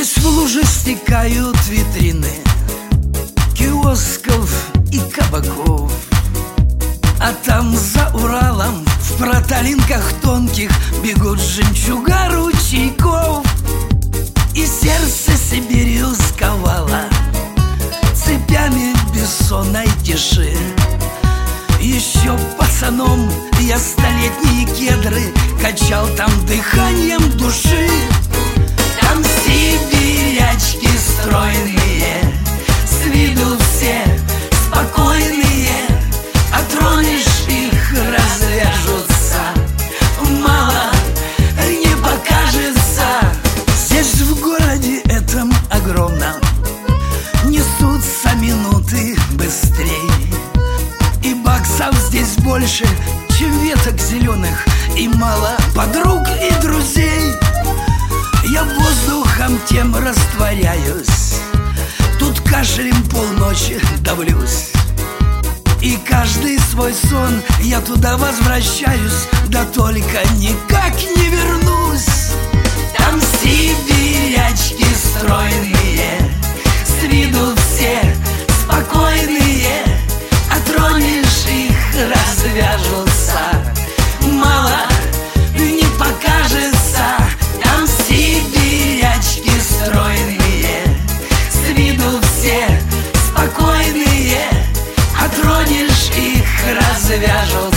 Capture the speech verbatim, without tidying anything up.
Здесь в лужи стекают витрины киосков и кабаков, а там за Уралом в проталинках тонких бегут жемчуга ручейков. И сердце Сибирью сковало цепями бессонной тиши. Еще пацаном я столетние кедры качал там дыханием души. Там сибирячки стройные, с виду все спокойные, а тронешь их, развяжутся, мало не покажется. Здесь в городе этом огромном несутся минуты быстрей, и баксов здесь больше, чем веток зеленых, и мало подруг и друзей. Я воздухом тем растворяюсь, тут кашлем полночи давлюсь, и каждый свой сон я туда возвращаюсь, да только никак не вернусь. Там сибирячки стройные, с виду все спокойные, а тронешь их, развяжутся, мало не покажется. Там сибирячки стройные, с виду все спокойные, а тронешь их, развяжутся.